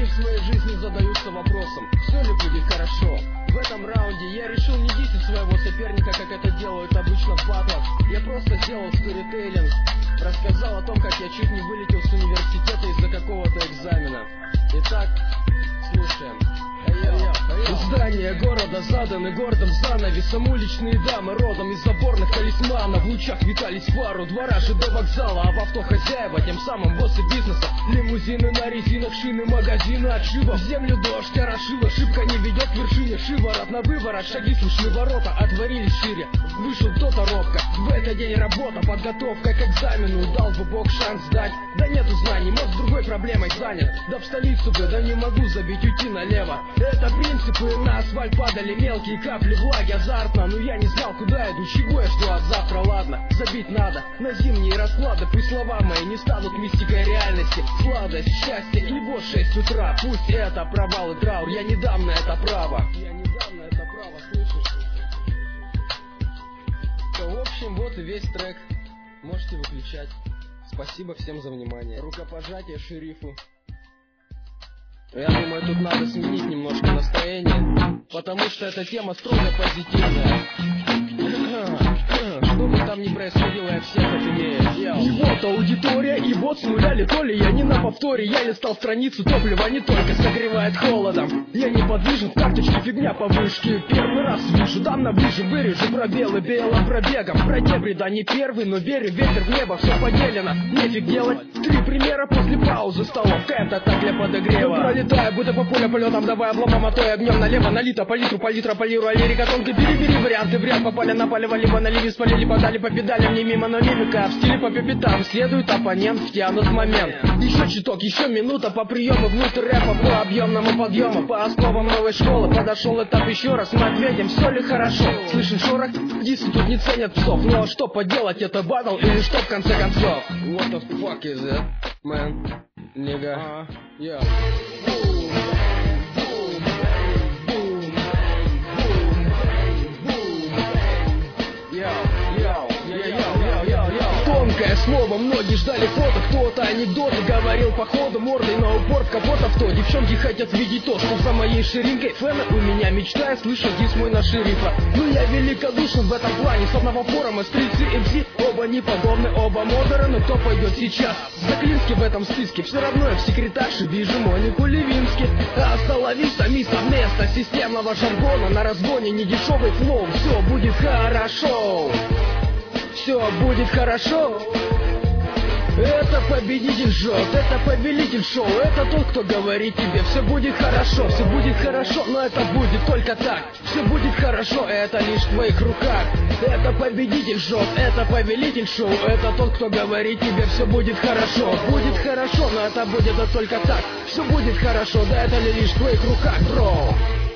в своей жизни задаются вопросом, все ли будет хорошо. В этом раунде я решил не дисить своего соперника, как это делают обычно в батлах. Я просто сделал сторителлинг, рассказал о том, как я чуть не вылетел с университета из-за какого-то экзамена. Итак, слушаем. Здания города заданы гордым занавесом. Уличные дамы родом из заборных талисманов. В лучах витались фару двора ЖД вокзала, а в авто хозяева, тем самым боссы бизнеса. Лимузины на резинах, шины, магазины отшива. В землю дождь орошила, шибко не ведет к вершине. Шиворот на выворот, шаги слышны, ворота отворились шире. Вышел кто-то робко, в этот день работа, подготовка к экзамену. Дал бы Бог шанс дать, да нету знаний, мозг другой проблемой занят. Да в столицу бы, да не могу забить, уйти налево. Это принципы, на асфальт падали мелкие капли влаги, азартно. Но я не знал, куда иду, чего я жду от завтра, ладно. Забить надо на зимние расклады, пусть слова мои не станут мистикой реальности. Сладость, счастье и вот 6 утра. Пусть это провал и траур, я не дам на это право. Я не дам на это право, слышишь? То, в общем, вот и весь трек. Можете выключать. Спасибо всем за внимание. Рукопожатие шерифу. Я думаю, тут надо сменить немножко настроение, потому что эта тема строго позитивная. Что бы там ни происходило, я всех обвиняю. И вот аудитория, и вот с нуля ли я не на повторе. Я листал страницу, топливо не только согревает холодом. Я неподвижен, в карточке фигня по вышке. Первый раз вижу, дам на ближе, вырежу пробелы белым пробегом. Про дебри, да не первый, но верю, ветер в небо, все поделено. Нефиг делать, 3 примера после паузы. Столовка, это так для подогрева. Пролетая, будто по полю полетом, давай обломом, а то и огнем налево. Налито по литру, палитра, полируя лирика тонкой. Бери варианты, в ряд попали, напаливали, либо налили, спалили, подали по педалям, не мимо, но мимика. В стиле по пипетам следует оппонент, втянут в момент. Еще чуток, еще минута по приему внутрь рэпа, по объемному подъему, по основам новой школы. Подошел этап еще раз, мы ответим, все ли хорошо. Слышен шорох, дисы тут не ценят псов. Ну а что поделать, это батл или что в конце концов? What the fuck is it, man? Nigga, yeah. Тонкое слово, многие ждали фото. Кто-то анекдоты говорил по ходу, мордой на упор в капот авто. Девчонки хотят видеть то, что за моей ширинкой. Фэны у меня мечта, я слышу дис мой на шерифа. Ну я великодушен в этом плане. С одного форума стрельцы МС, оба не подобны, оба модеры. Но кто пойдет сейчас? Заклинский в этом списке. Все равно я в секретарше вижу Монику Левински. Остановись, мисс, вместо системного жаргона. На разгоне недешевый флоу. Все будет хорошо. Все будет хорошо. Это победитель жжет, это повелитель шоу. Это тот, кто говорит тебе, все будет хорошо, но это будет только так. Все будет хорошо, это лишь в твоих руках. Это победитель жжет, это повелитель шоу. Это тот, кто говорит тебе, все будет хорошо, но это будет только так. Все будет хорошо, да это лишь в твоих руках, бро.